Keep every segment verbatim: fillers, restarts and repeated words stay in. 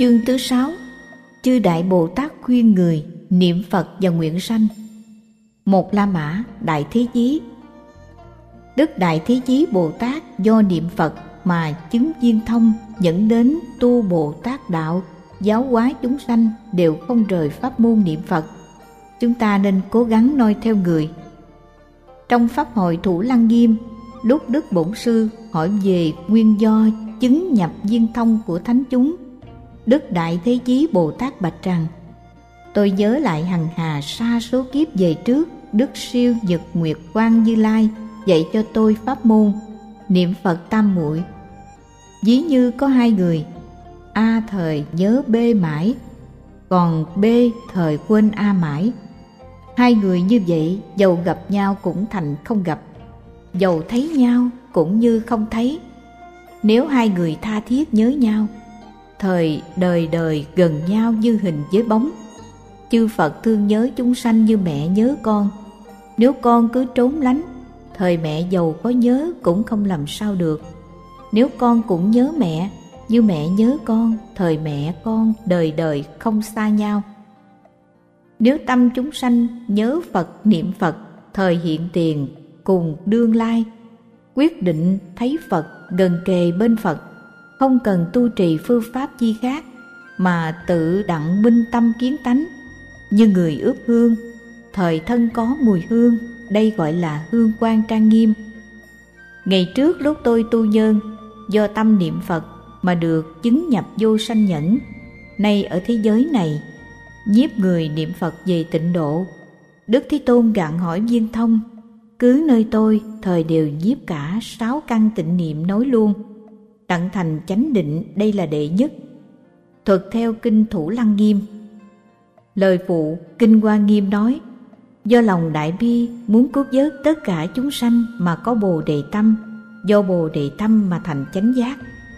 Chương thứ sáu. Chư Đại Bồ Tát khuyên người niệm Phật và nguyện sanh. Một La Mã Đại Thế Chí. Đức Đại Thế Chí Bồ Tát do niệm Phật mà chứng viên thông, dẫn đến tu Bồ Tát đạo, giáo hóa chúng sanh đều không rời pháp môn niệm Phật. Chúng ta nên cố gắng noi theo người. Trong pháp hội Thủ Lăng Nghiêm, lúc Đức Bổn Sư hỏi về nguyên do chứng nhập viên thông của thánh chúng, Đức Đại Thế Chí Bồ Tát bạch rằng: tôi nhớ lại hằng hà sa số kiếp về trước, Đức Siêu Nhật Nguyệt Quang Như Lai dạy cho tôi pháp môn niệm Phật tam muội. Ví như có hai người, A thời nhớ B mãi, còn B thời quên A mãi. Hai người như vậy, dầu gặp nhau cũng thành không gặp, dầu thấy nhau cũng như không thấy. Nếu hai người tha thiết nhớ nhau, thời đời đời gần nhau như hình với bóng. Chư Phật thương nhớ chúng sanh như mẹ nhớ con. Nếu con cứ trốn lánh, thời mẹ dầu có nhớ cũng không làm sao được. Nếu con cũng nhớ mẹ như mẹ nhớ con, thời mẹ con đời đời không xa nhau. Nếu tâm chúng sanh nhớ Phật niệm Phật, thời hiện tiền cùng đương lai, quyết định thấy Phật gần kề bên Phật, không cần tu trì phương pháp chi khác, mà tự đặng minh tâm kiến tánh. Như người ướp hương, thời thân có mùi hương, đây gọi là hương quang trang nghiêm. Ngày trước lúc tôi tu nhân, do tâm niệm Phật mà được chứng nhập vô sanh nhẫn. Nay ở thế giới này, nhiếp người niệm Phật về tịnh độ. Đức Thế Tôn gặng hỏi viên thông: cứ nơi tôi, thời đều nhiếp cả sáu căn tịnh niệm nói luôn, tận thành chánh định, đây là đệ nhất. Thuật theo kinh Thủ Lăng Nghiêm. Lời phụ kinh Hoa Nghiêm nói: do lòng đại bi muốn cứu vớt tất cả chúng sanh mà có bồ đề tâm, do bồ đề tâm mà thành chánh giác.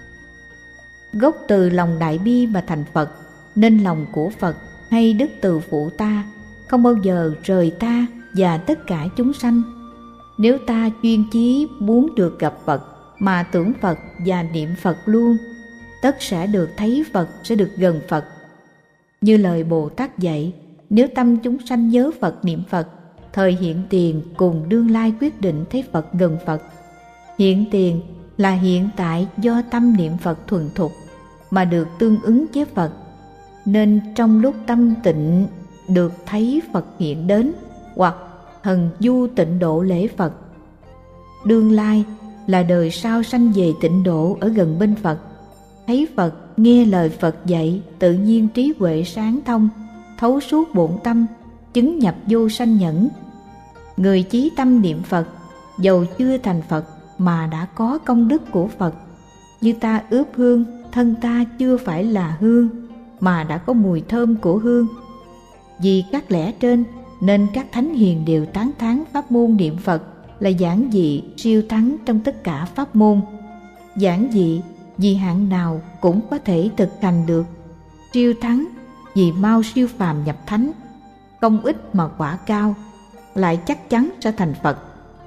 Gốc từ lòng đại bi mà thành Phật, nên lòng của Phật hay đức từ phụ ta không bao giờ rời ta và tất cả chúng sanh. Nếu ta chuyên chí muốn được gặp Phật mà tưởng Phật và niệm Phật luôn, tất sẽ được thấy Phật, sẽ được gần Phật. Như lời Bồ Tát dạy, nếu tâm chúng sanh nhớ Phật niệm Phật, thời hiện tiền cùng đương lai quyết định thấy Phật gần Phật. Hiện tiền là hiện tại do tâm niệm Phật thuần thục mà được tương ứng với Phật, nên trong lúc tâm tịnh được thấy Phật hiện đến, hoặc thần du tịnh độ lễ Phật. Đương lai là đời sau sanh về tịnh độ ở gần bên Phật, thấy Phật, nghe lời Phật dạy, tự nhiên trí huệ sáng thông, thấu suốt bổn tâm, chứng nhập vô sanh nhẫn. Người chí tâm niệm Phật, dầu chưa thành Phật mà đã có công đức của Phật. Như ta ướp hương, thân ta chưa phải là hương mà đã có mùi thơm của hương. Vì các lẽ trên nên các thánh hiền đều tán thán pháp môn niệm Phật là giản dị siêu thắng trong tất cả pháp môn. Giản dị vì hạng nào cũng có thể thực hành được, siêu thắng vì mau siêu phàm nhập thánh, công ích mà quả cao, lại chắc chắn sẽ thành Phật.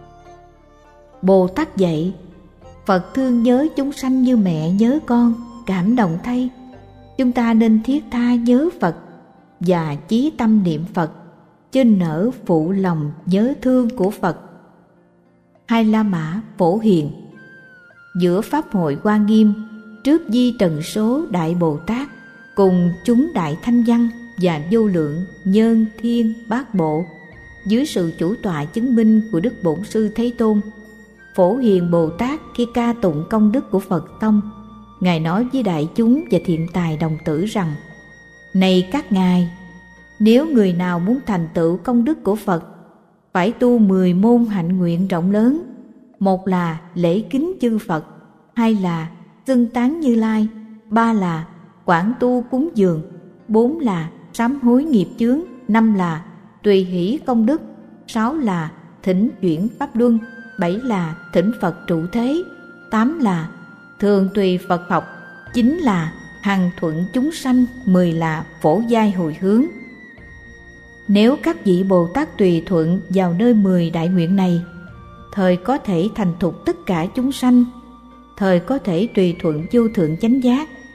Bồ Tát dạy: Phật thương nhớ chúng sanh như mẹ nhớ con, cảm động thay. Chúng ta nên thiết tha nhớ Phật và chí tâm niệm Phật, chinh nở phụ lòng nhớ thương của Phật. Hai La Mã Phổ Hiền. Giữa pháp hội Hoa Nghiêm, trước di trần số Đại Bồ Tát cùng chúng đại thanh văn và vô lượng nhân thiên bát bộ, dưới sự chủ tọa chứng minh của Đức Bổn Sư Thế Tôn, Phổ Hiền Bồ Tát khi ca tụng công đức của Phật tông, Ngài nói với đại chúng và thiện tài đồng tử rằng: này các ngài, nếu người nào muốn thành tựu công đức của Phật, phải tu mười môn hạnh nguyện rộng lớn. Một là lễ kính chư Phật, hai là xưng tán Như Lai, ba là quảng tu cúng dường, bốn là sám hối nghiệp chướng, năm là tùy hỷ công đức, sáu là thỉnh chuyển pháp luân, bảy là thỉnh Phật trụ thế, tám là thường tùy Phật học, chín là hằng thuận chúng sanh, mười là phổ giai hồi hướng. Nếu các vị Bồ Tát tùy thuận vào nơi mười đại nguyện này, thời có thể thành thục tất cả chúng sanh, thời có thể tùy thuận vô thượng chánh giác.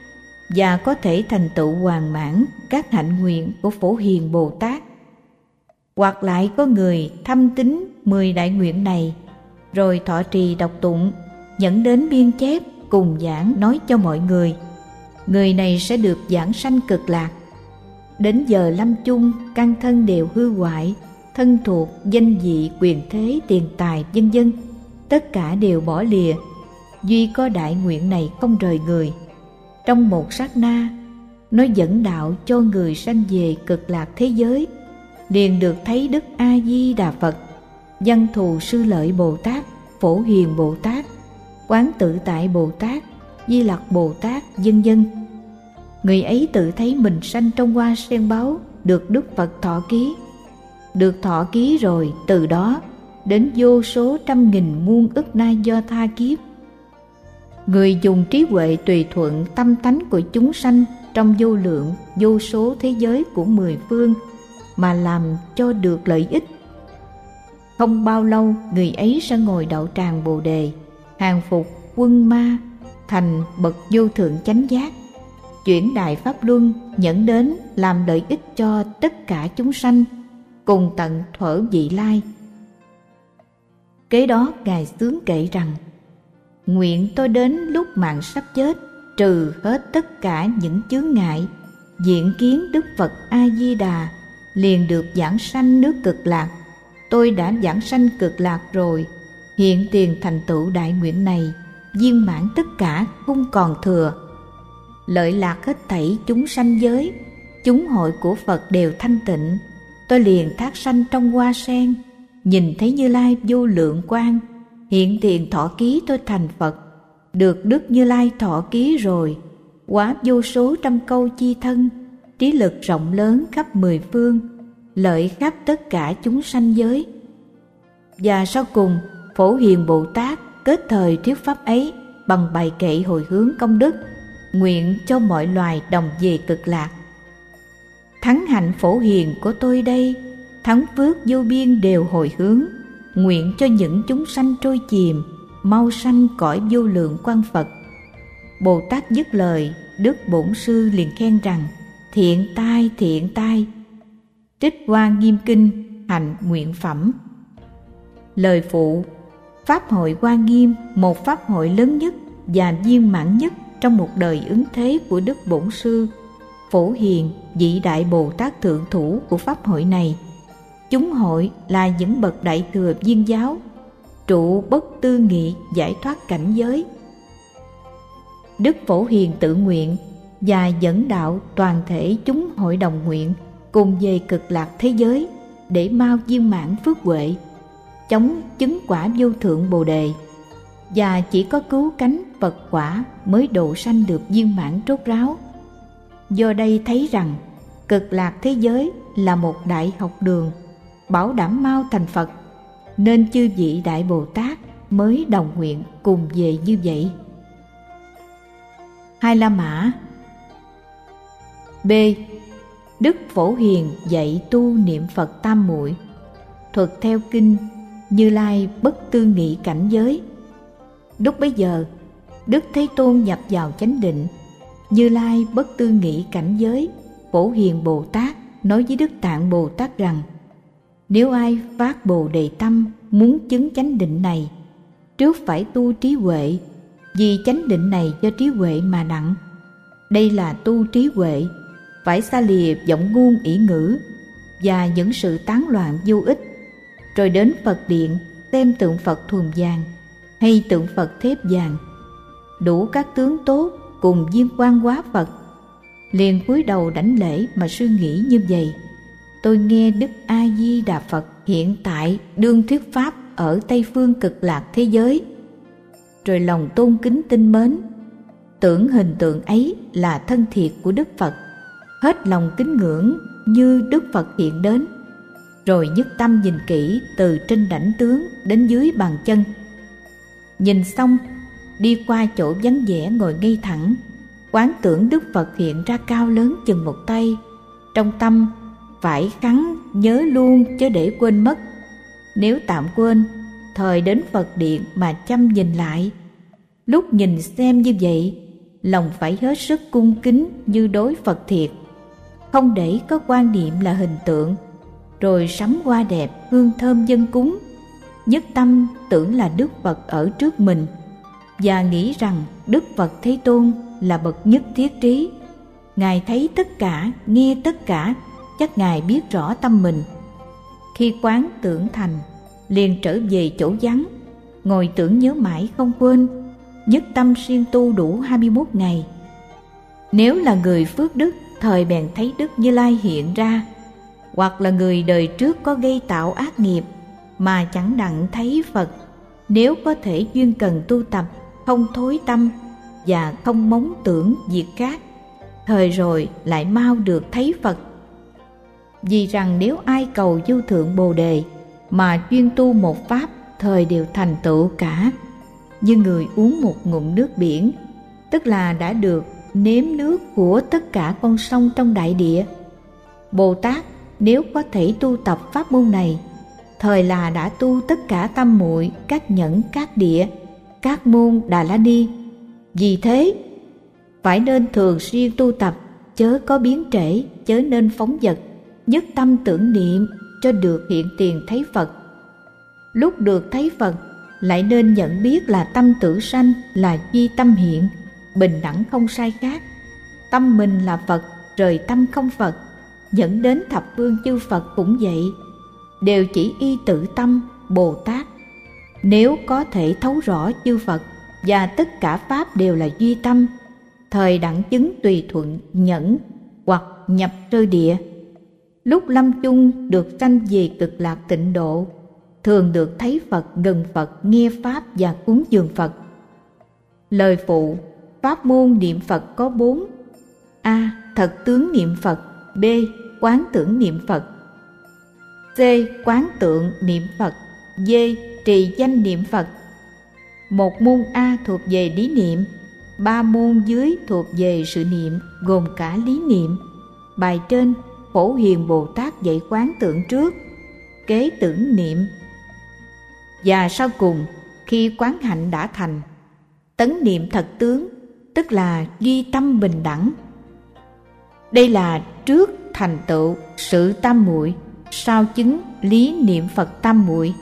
và có thể thành tựu hoàn mãn các hạnh nguyện của Phổ Hiền Bồ Tát. Hoặc lại có người thâm tín mười đại nguyện này, rồi thọ trì đọc tụng, dẫn đến biên chép cùng giảng nói cho mọi người. Người này sẽ được giảng sanh cực lạc. Đến giờ lâm chung, căn thân đều hư hoại, thân thuộc, danh vị, quyền thế, tiền tài, vân vân, tất cả đều bỏ lìa. Duy có đại nguyện này không rời người. Trong một sát na, nó dẫn đạo cho người sanh về cực lạc thế giới, liền được thấy Đức A Di Đà Phật, Văn Thù Sư Lợi Bồ Tát, Phổ Hiền Bồ Tát, Quán Tự Tại Bồ Tát, Di Lặc Bồ Tát, vân vân. Người ấy tự thấy mình sanh trong hoa sen báu, được Đức Phật thọ ký. Được thọ ký rồi, từ đó đến vô số trăm nghìn muôn ức na do tha kiếp. Người dùng trí huệ tùy thuận tâm tánh của chúng sanh trong vô lượng vô số thế giới của mười phương mà làm cho được lợi ích. Không bao lâu, người ấy sẽ ngồi đậu tràng Bồ Đề, hàng phục quân ma, thành bậc vô thượng chánh giác, chuyển đại pháp luân, dẫn đến làm lợi ích cho tất cả chúng sanh, cùng tận thuở vị lai. Kế đó Ngài xướng kệ rằng: nguyện tôi đến lúc mạng sắp chết, trừ hết tất cả những chướng ngại, diện kiến Đức Phật A Di Đà, liền được giảng sanh nước cực lạc. Tôi đã giảng sanh cực lạc rồi, hiện tiền thành tựu đại nguyện này, viên mãn tất cả, không còn thừa. Lợi lạc hết thảy chúng sanh giới, chúng hội của Phật đều thanh tịnh. Tôi liền thác sanh trong hoa sen, nhìn thấy Như Lai vô lượng quang, hiện tiền thọ ký tôi thành Phật. Được Đức Như Lai thọ ký rồi, quá vô số trăm câu chi thân, trí lực rộng lớn khắp mười phương, lợi khắp tất cả chúng sanh giới. Và sau cùng, Phổ Hiền Bồ Tát kết thời thuyết pháp ấy bằng bài kệ hồi hướng công đức, nguyện cho mọi loài đồng về cực lạc. Thắng hạnh phổ hiền của tôi đây, thắng phước vô biên đều hồi hướng, nguyện cho những chúng sanh trôi chìm, mau sanh cõi vô lượng quang Phật. Bồ Tát dứt lời, Đức Bổn Sư liền khen rằng: thiện tai, thiện tai. Trích Hoa Nghiêm Kinh hành nguyện phẩm. Lời phụ: Pháp hội Hoa Nghiêm, một pháp hội lớn nhất và viên mãn nhất trong một đời ứng thế của Đức Bổn Sư Phổ Hiền, vị đại Bồ Tát thượng thủ của pháp hội này. Chúng hội là những bậc đại thừa viên giáo, trụ bất tư nghị giải thoát cảnh giới. Đức Phổ Hiền tự nguyện và dẫn đạo toàn thể chúng hội đồng nguyện cùng về cực lạc thế giới để mau viên mãn phước huệ, chống chứng quả vô thượng Bồ Đề, và chỉ có cứu cánh Phật quả mới độ sanh được viên mãn rốt ráo. Do đây thấy rằng cực lạc thế giới là một đại học đường, bảo đảm mau thành Phật, nên chư vị đại Bồ Tát mới đồng nguyện cùng về như vậy. Hai La Mã. B. Đức Phổ Hiền dạy tu niệm Phật tam muội. Thuật theo kinh Như Lai bất tư nghị cảnh giới. Lúc bấy giờ, Đức Thế Tôn nhập vào chánh định. Như Lai bất tư nghị cảnh giới. Phổ Hiền Bồ Tát nói với Đức Tạng Bồ Tát rằng: nếu ai phát Bồ Đề tâm muốn chứng chánh định này, trước phải tu trí huệ, vì chánh định này do trí huệ mà nặng. Đây là tu trí huệ, phải xa lìa vọng ngôn ỷ ngữ và những sự tán loạn vô ích, rồi đến Phật điện xem tượng Phật thuần vàng hay tượng Phật thép vàng, đủ các tướng tốt cùng viên quan hóa Phật, liền cúi đầu đảnh lễ mà suy nghĩ như vậy: tôi nghe Đức A Di Đà Phật hiện tại đương thuyết pháp ở Tây phương cực lạc thế giới, rồi lòng tôn kính tinh mến, tưởng hình tượng ấy là thân thiệt của Đức Phật, hết lòng kính ngưỡng như Đức Phật hiện đến, rồi nhất tâm nhìn kỹ từ trên đảnh tướng đến dưới bàn chân. Nhìn xong, đi qua chỗ vắng vẻ ngồi ngay thẳng, quán tưởng Đức Phật hiện ra cao lớn chừng một tay, trong tâm phải khắn nhớ luôn chớ để quên mất. Nếu tạm quên, thời đến Phật điện mà chăm nhìn lại. Lúc nhìn xem như vậy, lòng phải hết sức cung kính như đối Phật thiệt, không để có quan niệm là hình tượng, rồi sắm hoa đẹp hương thơm dâng cúng, nhất tâm tưởng là Đức Phật ở trước mình và nghĩ rằng Đức Phật Thế Tôn là bậc nhất thiết trí. Ngài thấy tất cả, nghe tất cả, chắc Ngài biết rõ tâm mình. Khi quán tưởng thành, liền trở về chỗ vắng, ngồi tưởng nhớ mãi không quên, nhất tâm siêng tu đủ hai mươi mốt ngày. Nếu là người phước đức, thời bèn thấy Đức Như Lai hiện ra, hoặc là người đời trước có gây tạo ác nghiệp mà chẳng đặng thấy Phật, nếu có thể duyên cần tu tập, không thối tâm và không móng tưởng việc khác, thời rồi lại mau được thấy Phật. Vì rằng nếu ai cầu vô thượng Bồ Đề mà chuyên tu một pháp, thời đều thành tựu cả, như người uống một ngụm nước biển, tức là đã được nếm nước của tất cả con sông trong đại địa. Bồ Tát nếu có thể tu tập pháp môn này, thời là đã tu tất cả tam muội, các nhẫn, các địa, các môn Đà La Ni. Vì thế phải nên thường xuyên tu tập, chớ có biến trễ, chớ nên phóng dật, nhất tâm tưởng niệm cho được hiện tiền thấy Phật. Lúc được thấy Phật, lại nên nhận biết là tâm tử sanh là duy tâm hiện, bình đẳng không sai khác. Tâm mình là Phật, rời tâm không Phật. Dẫn đến thập phương chư Phật cũng vậy, đều chỉ y tự tâm. Bồ Tát nếu có thể thấu rõ chư Phật và tất cả pháp đều là duy tâm, thời đặng chứng tùy thuận nhẫn hoặc nhập sơ địa. Lúc lâm chung được sanh về cực lạc tịnh độ, thường được thấy Phật, gần Phật, nghe pháp và cúng dường Phật. Lời phụ: pháp môn niệm Phật có bốn: A. Thật tướng niệm Phật. B. Quán tưởng niệm Phật. C. Quán tượng niệm Phật. D. Trì danh niệm Phật. Một môn A thuộc về lý niệm, ba môn dưới thuộc về sự niệm, gồm cả lý niệm. Bài trên Phổ Hiền Bồ Tát dạy quán tượng trước, kế tưởng niệm, và sau cùng khi quán hạnh đã thành, tấn niệm thật tướng, tức là duy tâm bình đẳng. Đây là trước thành tựu sự tam muội, sau chứng lý niệm Phật tam muội.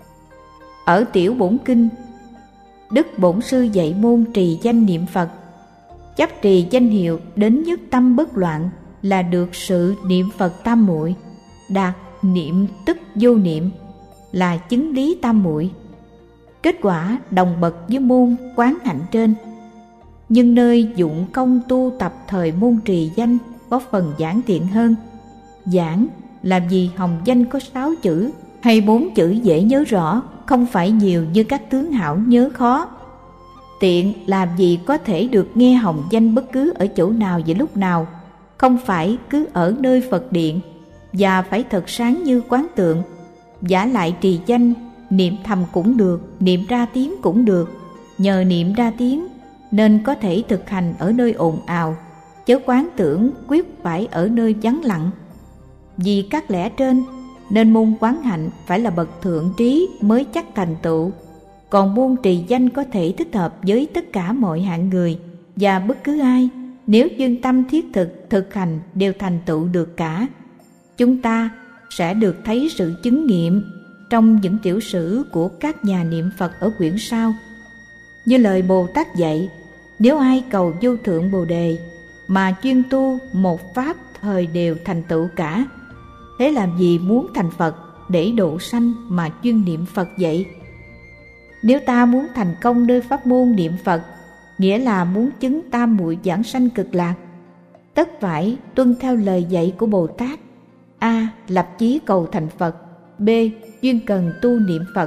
Ở tiểu bổn kinh, Đức Bổn Sư dạy môn trì danh niệm Phật. Chấp trì danh hiệu đến nhất tâm bất loạn là được sự niệm Phật tam muội, đạt niệm tức vô niệm là chứng lý tam muội. Kết quả đồng bậc với môn quán hạnh trên. Nhưng nơi dụng công tu tập thời môn trì danh có phần giản tiện hơn. Giản làm gì hồng danh có sáu chữ hay bốn chữ dễ nhớ rõ, không phải nhiều như các tướng hảo nhớ khó. Tiện làm gì có thể được nghe hồng danh bất cứ ở chỗ nào và lúc nào, không phải cứ ở nơi Phật điện, và phải thật sáng như quán tượng. Vả lại trì danh, niệm thầm cũng được, niệm ra tiếng cũng được. Nhờ niệm ra tiếng nên có thể thực hành ở nơi ồn ào, chớ quán tưởng quyết phải ở nơi vắng lặng. Vì các lẽ trên nên môn quán hạnh phải là bậc thượng trí mới chắc thành tựu, còn môn trì danh có thể thích hợp với tất cả mọi hạng người, và bất cứ ai nếu chuyên tâm thiết thực thực hành đều thành tựu được cả. Chúng ta sẽ được thấy sự chứng nghiệm trong những tiểu sử của các nhà niệm Phật ở quyển sau. Như lời Bồ Tát dạy, nếu ai cầu vô thượng Bồ Đề mà chuyên tu một pháp, thời đều thành tựu cả. Thế làm gì muốn thành Phật để độ sanh mà chuyên niệm Phật vậy? Nếu ta muốn thành công nơi pháp môn niệm Phật, nghĩa là muốn chứng tam muội vãng sanh cực lạc, tất phải tuân theo lời dạy của Bồ Tát. A. Lập chí cầu thành Phật. B. Duyên cần tu niệm Phật.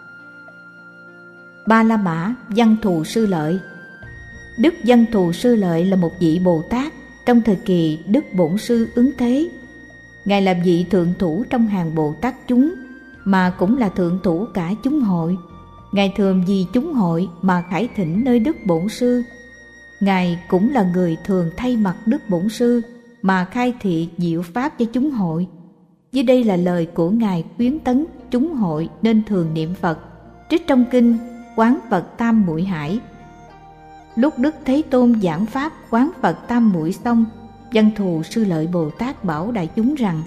Ba La Mã Văn Thù Sư Lợi. Đức Văn Thù Sư Lợi là một vị Bồ Tát trong thời kỳ Đức Bổn Sư ứng thế. Ngài là vị thượng thủ trong hàng Bồ Tát chúng, mà cũng là thượng thủ cả chúng hội. Ngài thường vì chúng hội mà khải thỉnh nơi Đức Bổn Sư. Ngài cũng là người thường thay mặt Đức Bổn Sư mà khai thị diệu pháp cho chúng hội. Dưới đây là lời của Ngài khuyến tấn chúng hội nên thường niệm Phật, trích trong kinh Quán Phật Tam Muội Hải. Lúc Đức Thế Tôn giảng pháp quán Phật tam muội xong, Văn Thù Sư Lợi Bồ Tát bảo đại chúng rằng: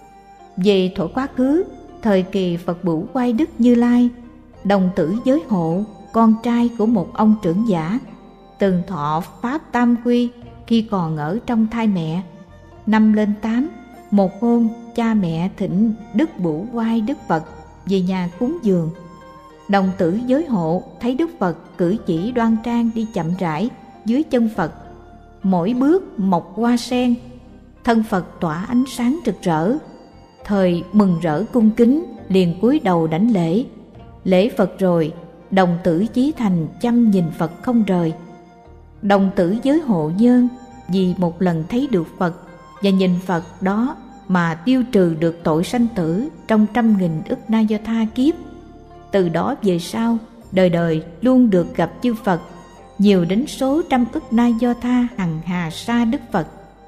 về thuở quá khứ, thời kỳ Phật Bửu Quay Đức Như Lai, đồng tử Giới Hộ, con trai của một ông trưởng giả, từng thọ pháp tam quy khi còn ở trong thai mẹ. Năm lên tám, một hôm cha mẹ thỉnh Đức Bửu Quay Đức Phật về nhà cúng dường. Đồng tử Giới Hộ thấy Đức Phật cử chỉ đoan trang đi chậm rãi dưới chân Phật, mỗi bước mọc hoa sen, thân Phật tỏa ánh sáng rực rỡ. Thời mừng rỡ cung kính, liền cúi đầu đảnh lễ. Lễ Phật rồi, đồng tử chí thành chăm nhìn Phật không rời. Đồng tử Giới Hộ nhân vì một lần thấy được Phật và nhìn Phật đó mà tiêu trừ được tội sanh tử trong trăm nghìn ức na do tha kiếp. Từ đó về sau, đời đời luôn được gặp chư Phật, nhiều đến số trăm ức na do tha hằng hà sa Đức Phật.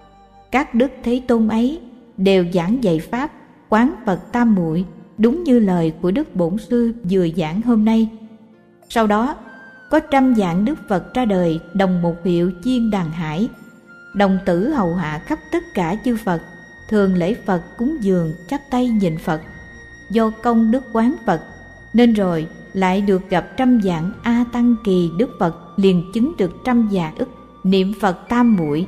Các Đức Thế Tôn ấy đều giảng dạy pháp quán Phật tam muội, đúng như lời của Đức Bổn Sư vừa giảng hôm nay. Sau đó, có trăm vạn Đức Phật ra đời đồng một hiệu chiên đàn hải. Đồng tử hầu hạ khắp tất cả chư Phật, thường lễ Phật cúng dường chắp tay nhìn Phật. Do công đức quán Phật, nên rồi lại được gặp trăm vạn A Tăng Kỳ Đức Phật, liền chứng được trăm vạn ức niệm Phật tam muội.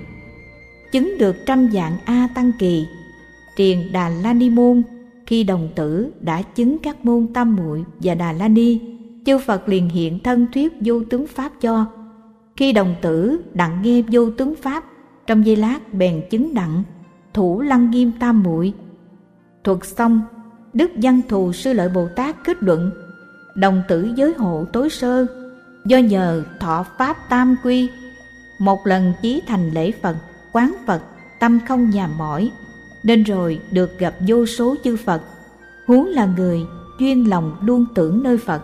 Chứng được trăm vạn A Tăng Kỳ, Triền Đà La Ni Môn, khi đồng tử đã chứng các môn tam muội và Đà La Ni, chư Phật liền hiện thân thuyết vô tướng pháp cho. Khi đồng tử đặng nghe vô tướng pháp, trong giây lát bèn chứng đặng thủ lăng nghiêm tam muội. Thuật xong, Đức Văn Thù Sư Lợi Bồ Tát kết luận: đồng tử Giới Hộ tối sơ, do nhờ thọ pháp tam quy, một lần chí thành lễ Phật quán Phật tâm không nhàm mỏi, nên rồi được gặp vô số chư Phật, huống là người chuyên lòng luôn tưởng nơi Phật.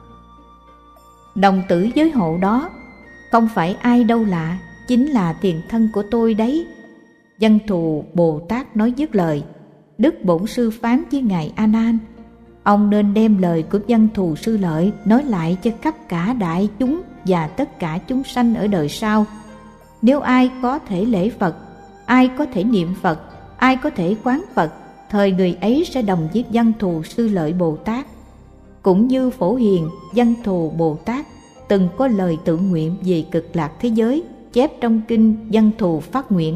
Đồng tử Giới Hộ đó không phải ai đâu lạ, chính là tiền thân của tôi đấy. Văn Thù Bồ Tát nói dứt lời, Đức Bổn Sư phán với ngài A Nan: ông nên đem lời của Văn Thù Sư Lợi nói lại cho khắp cả đại chúng và tất cả chúng sanh ở đời sau. Nếu ai có thể lễ Phật, ai có thể niệm Phật, ai có thể quán Phật, thời người ấy sẽ đồng với Văn Thù Sư Lợi Bồ Tát. Cũng như Phổ Hiền Văn Thù Bồ Tát từng có lời tự nguyện về cực lạc thế giới, chép trong kinh Văn Thù phát nguyện: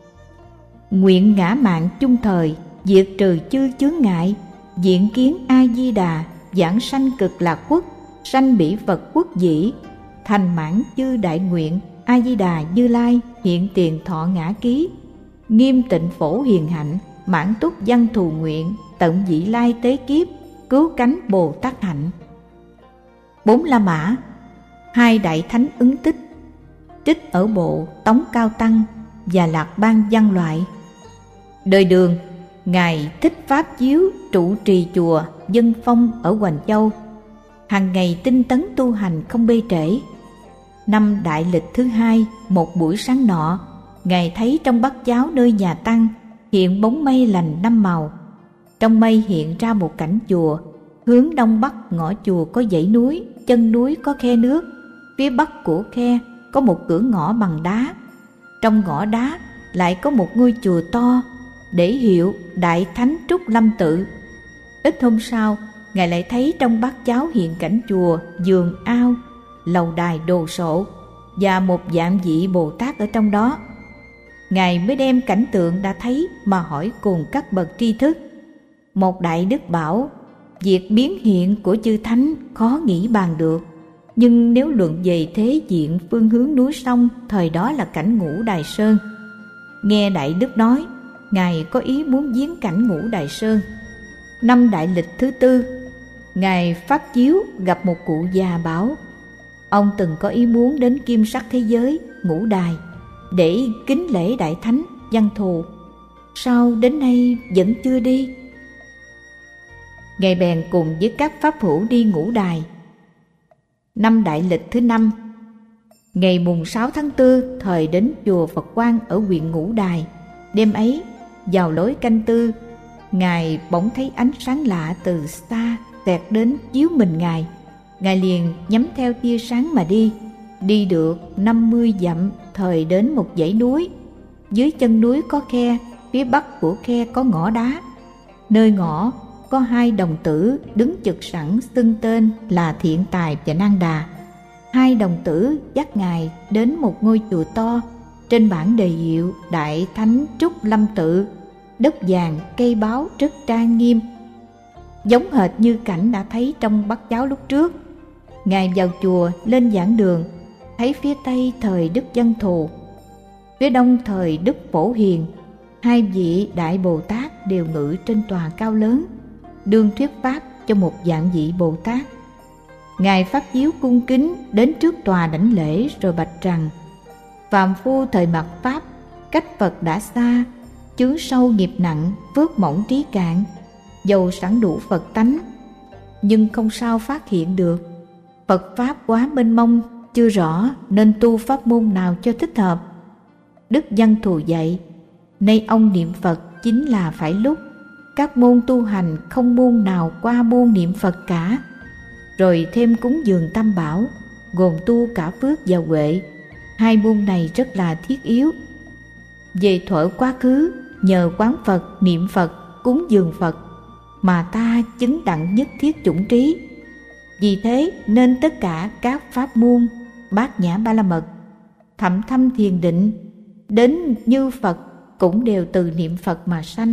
nguyện ngã mạn chung thời, diệt trừ chư chướng ngại, diện kiến A Di Đà, giảng sanh cực lạc quốc, sanh bỉ Phật quốc dĩ, thành mãn chư đại nguyện. A Di Đà Như Lai hiện tiền thọ ngã ký, nghiêm tịnh Phổ Hiền hạnh, mãn túc Văn Thù nguyện, tận vị lai tế kiếp, cứu cánh Bồ Tát hạnh. Bốn La Mã, hai đại thánh ứng tích, trích ở bộ Tống Cao Tăng và Lạc Ban Văn Loại. Đời Đường, ngài Thích Pháp Chiếu trụ trì chùa Dân Phong ở Hoành Châu, hàng ngày tinh tấn tu hành không bê trễ. Năm đại lịch thứ hai, một buổi sáng nọ, ngài thấy trong bát cháo nơi nhà tăng hiện bóng mây lành năm màu. Trong mây hiện ra một cảnh chùa, hướng đông bắc ngõ chùa có dãy núi, chân núi có khe nước, phía bắc của khe có một cửa ngõ bằng đá. Trong ngõ đá lại có một ngôi chùa to, để hiệu Đại Thánh Trúc Lâm Tự. Ít hôm sau, ngài lại thấy trong bát cháo hiện cảnh chùa, vườn ao, lầu đài đồ sộ và một vạn vị Bồ Tát ở trong đó. Ngài mới đem cảnh tượng đã thấy mà hỏi cùng các bậc tri thức. Một đại đức bảo: việc biến hiện của chư thánh khó nghĩ bàn được, nhưng nếu luận về thế diện phương hướng núi sông, thời đó là cảnh Ngũ Đài Sơn. Nghe đại đức nói, ngài có ý muốn viếng cảnh Ngũ Đài Sơn. Năm đại lịch thứ tư, ngài Pháp Chiếu gặp một cụ già bảo: ông từng có ý muốn đến Kim Sắc thế giới Ngũ Đài để kính lễ đại thánh Văn Thù, sao đến nay vẫn chưa đi? Ngài bèn cùng với các pháp hữu đi Ngũ Đài. Năm đại lịch thứ năm, ngày mùng sáu tháng tư, thời đến chùa Phật Quang ở huyện Ngũ Đài. Đêm ấy, vào lối canh tư, ngài bỗng thấy ánh sáng lạ từ xa xẹt đến chiếu mình ngài. Ngài liền nhắm theo tia sáng mà đi. đi được năm mươi dặm thời đến một dãy núi. Dưới chân núi có khe, phía bắc của khe có ngõ đá. Nơi ngõ có hai đồng tử đứng chực sẵn, xưng tên là Thiện Tài và Nan Đà. Hai đồng tử dắt ngài đến một ngôi chùa to, trên bảng đề hiệu Đại Thánh Trúc Lâm Tự, đất vàng cây báo rất trang nghiêm, giống hệt như cảnh đã thấy trong Bát Cháo lúc trước. Ngài vào chùa lên giảng đường, thấy phía tây thời Đức Văn Thù, phía đông thời Đức Phổ Hiền, hai vị Đại Bồ Tát đều ngự trên tòa cao lớn, đương thuyết pháp cho một vạn vị Bồ Tát. Ngài Pháp Chiếu cung kính đến trước tòa đảnh lễ rồi bạch rằng: phàm phu thời mạt Pháp, cách Phật đã xa, chướng sâu nghiệp nặng, phước mỏng trí cạn, dầu sẵn đủ Phật tánh, nhưng không sao phát hiện được. Phật Pháp quá mênh mông, chưa rõ nên tu pháp môn nào cho thích hợp. Đức Văn Thù dạy: nay ông niệm Phật chính là phải lúc, các môn tu hành không môn nào qua môn niệm Phật cả. Rồi thêm cúng dường Tam Bảo, gồm tu cả phước và huệ. Hai môn này rất là thiết yếu. Về thuở quá khứ, nhờ quán Phật, niệm Phật, cúng dường Phật mà ta chứng đặng nhất thiết chủng trí. Vì thế nên tất cả các pháp môn Bát Nhã Ba La Mật, Thậm Thâm Thiền Định đến Như Phật cũng đều từ niệm Phật mà sanh.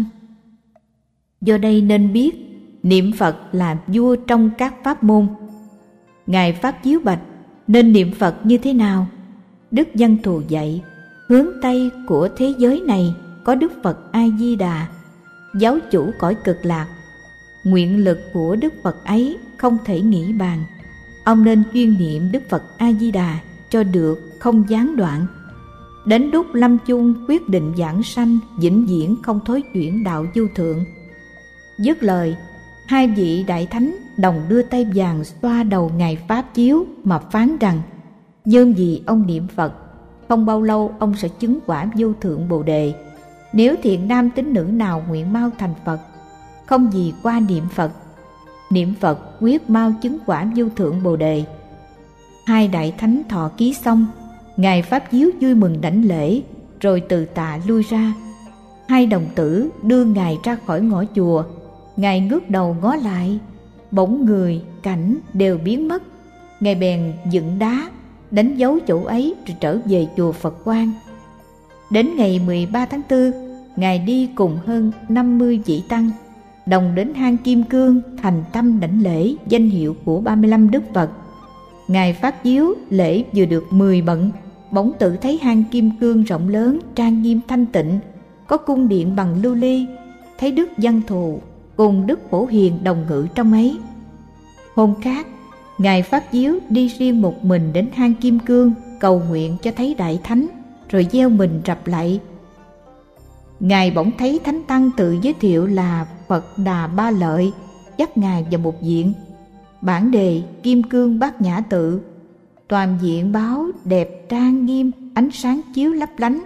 Do đây nên biết niệm Phật là vua trong các pháp môn. Ngài Pháp Chiếu bạch: nên niệm Phật như thế nào? Đức Văn Thù dạy: hướng Tây của thế giới này có Đức Phật A Di Đà, giáo chủ cõi Cực Lạc. Nguyện lực của Đức Phật ấy không thể nghĩ bàn. Ông nên chuyên niệm Đức Phật A Di Đà cho được, không gián đoạn. Đến lúc lâm chung quyết định giảng sanh, vĩnh viễn không thối chuyển đạo vô thượng. Dứt lời, hai vị đại thánh đồng đưa tay vàng xoa đầu ngài Pháp Chiếu mà phán rằng: nhân vì ông niệm Phật, không bao lâu ông sẽ chứng quả vô thượng Bồ Đề. Nếu thiện nam tín nữ nào nguyện mau thành Phật, không gì qua niệm Phật, niệm Phật quyết mau chứng quả vô thượng Bồ Đề. Hai đại thánh thọ ký xong, ngài Pháp Chiếu vui mừng đảnh lễ, rồi từ tạ lui ra. Hai đồng tử đưa ngài ra khỏi ngõ chùa. Ngài ngước đầu ngó lại, bỗng người cảnh đều biến mất. Ngài bèn dựng đá đánh dấu chỗ ấy rồi trở về chùa Phật Quang. Đến ngày mười ba tháng tư, ngài đi cùng hơn năm mươi vị tăng đồng đến hang Kim Cương thành tâm đảnh lễ danh hiệu của ba mươi lăm Đức Phật. Ngài Pháp Chiếu lễ vừa được mười bận, bỗng tự thấy hang Kim Cương rộng lớn, trang nghiêm thanh tịnh, có cung điện bằng lưu ly, thấy Đức Văn Thù cùng Đức Phổ Hiền đồng ngự trong ấy. Hôm khác, ngài Pháp Chiếu đi riêng một mình đến hang Kim Cương cầu nguyện cho thấy đại thánh, rồi gieo mình rập lạy. Ngài bỗng thấy thánh tăng tự giới thiệu là Phật Đà Ba Lợi, dắt ngài vào một viện. Bản đề Kim Cương Bát Nhã Tự, toàn viện báo đẹp trang nghiêm, ánh sáng chiếu lấp lánh.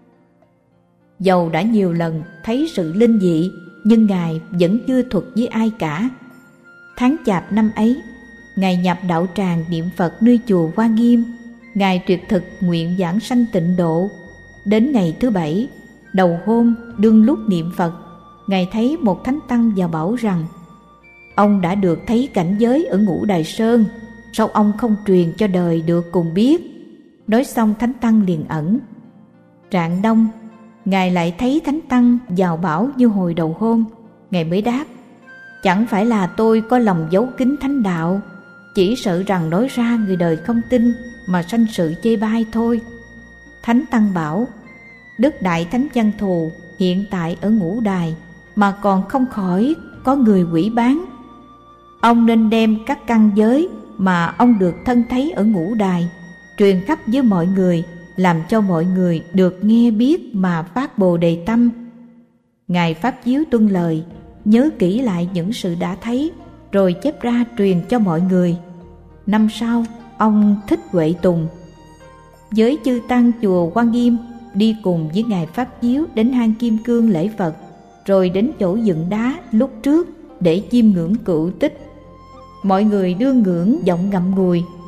Dầu đã nhiều lần thấy sự linh dị, nhưng ngài vẫn chưa thuật với ai cả. Tháng Chạp năm ấy, ngài nhập đạo tràng niệm Phật nơi chùa Hoa Nghiêm. Ngài tuyệt thực nguyện giảng sanh tịnh độ. Đến ngày thứ bảy, đầu hôm đương lúc niệm Phật, ngài thấy một thánh tăng vào bảo rằng: ông đã được thấy cảnh giới ở Ngũ Đài Sơn, sao ông không truyền cho đời được cùng biết? Nói xong thánh tăng liền ẩn. Rạng đông, ngài lại thấy thánh tăng vào bảo như hồi đầu hôm. Ngài mới đáp: chẳng phải là tôi có lòng giấu kín thánh đạo, chỉ sợ rằng nói ra người đời không tin mà sanh sự chê bai thôi. Thánh tăng bảo: Đức Đại Thánh Văn Thù hiện tại ở Ngũ Đài mà còn không khỏi có người quỷ bán. Ông nên đem các căn giới mà ông được thân thấy ở Ngũ Đài truyền khắp với mọi người, làm cho mọi người được nghe biết mà phát Bồ Đề tâm. Ngài Pháp Chiếu tuân lời, nhớ kỹ lại những sự đã thấy, rồi chép ra truyền cho mọi người. Năm sau, ông Thích Huệ Tùng với chư tăng chùa Hoa Nghiêm đi cùng với ngài Pháp Chiếu đến hang Kim Cương lễ Phật, rồi đến chỗ dựng đá lúc trước để chiêm ngưỡng cựu tích. Mọi người đưa ngưỡng giọng ngậm ngùi.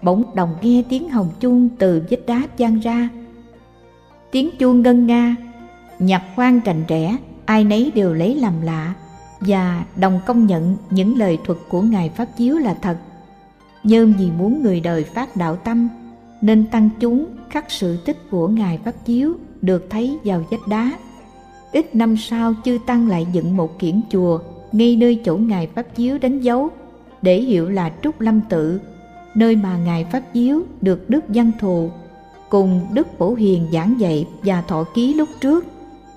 bỗng đồng nghe tiếng hồng chuông từ vách đá vang ra. Tiếng chuông ngân nga, nhạc khoan rành rẽ, ai nấy đều lấy làm lạ và đồng công nhận những lời thuật của Ngài Pháp Chiếu là thật. Nhưng vì muốn người đời phát đạo tâm, nên tăng chúng khắc sự tích của Ngài Pháp Chiếu được thấy vào vách đá. Ít năm sau, chư tăng lại dựng một kiển chùa ngay nơi chỗ Ngài Pháp Chiếu đánh dấu, để hiệu là Trúc Lâm Tự, nơi mà Ngài Pháp Chiếu được Đức Văn Thù cùng Đức Phổ Hiền giảng dạy và thọ ký lúc trước.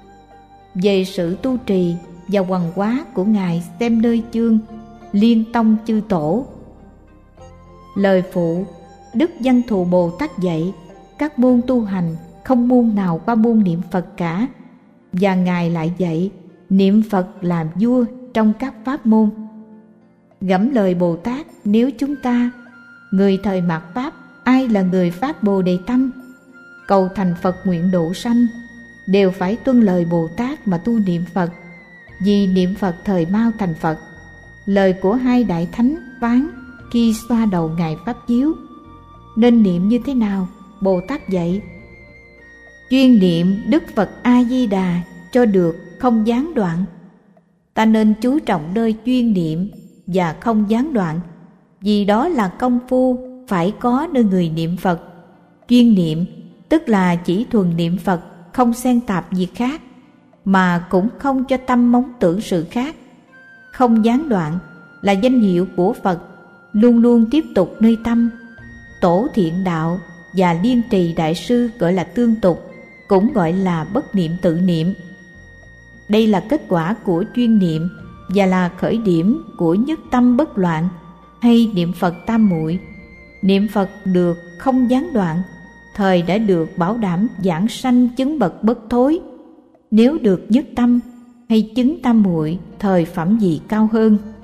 Về sự tu trì và hoằng hóa của Ngài xem nơi chương Liên Tông Chư Tổ. Lời phụ, Đức Văn Thù Bồ Tát dạy các môn tu hành không môn nào qua môn niệm Phật cả, và Ngài lại dạy niệm Phật làm vua trong các pháp môn. Gẫm lời Bồ Tát, nếu chúng ta, người thời mạt Pháp, ai là người phát Bồ Đề Tâm, cầu thành Phật nguyện độ sanh, đều phải tuân lời Bồ Tát mà tu niệm Phật, vì niệm Phật thời mau thành Phật. Lời của hai đại thánh phán khi xoa đầu Ngài Pháp Chiếu. Nên niệm như thế nào? Bồ Tát dạy: chuyên niệm Đức Phật A Di Đà cho được, không gián đoạn. Ta nên chú trọng nơi chuyên niệm và không gián đoạn, vì đó là công phu phải có nơi người niệm Phật. Chuyên niệm tức là chỉ thuần niệm Phật, không xen tạp việc khác, mà cũng không cho tâm móng tưởng sự khác. Không gián đoạn là danh hiệu của Phật, luôn luôn tiếp tục nơi tâm. Tổ Thiện Đạo và Liên Trì Đại Sư gọi là tương tục, cũng gọi là bất niệm tự niệm. Đây là kết quả của chuyên niệm và là khởi điểm của nhất tâm bất loạn hay niệm Phật tam muội. Niệm Phật được không gián đoạn, thời đã được bảo đảm giảng sanh chứng bậc bất thối. Nếu được nhất tâm hay chứng tam muội, thời phẩm gì cao hơn.